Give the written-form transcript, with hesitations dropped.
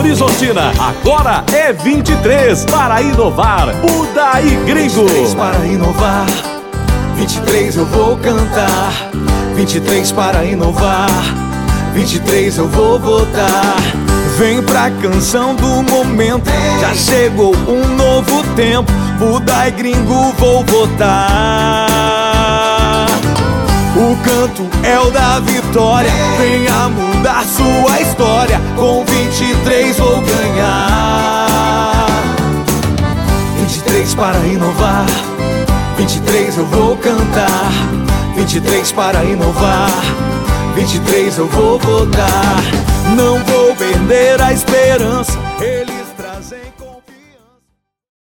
Horizontina. Agora é 23 para inovar. Buda e Gringo. 23 para inovar. 23 eu vou cantar. 23 para inovar. 23 eu vou votar. Vem pra canção do momento. Já chegou um novo tempo. Buda e Gringo vou votar. O canto é o da vitória. Venha mudar sua história. Com 23 vou ganhar. 23 para inovar. 23 eu vou cantar. 23 para inovar. 23 eu vou votar. Não vou perder a esperança.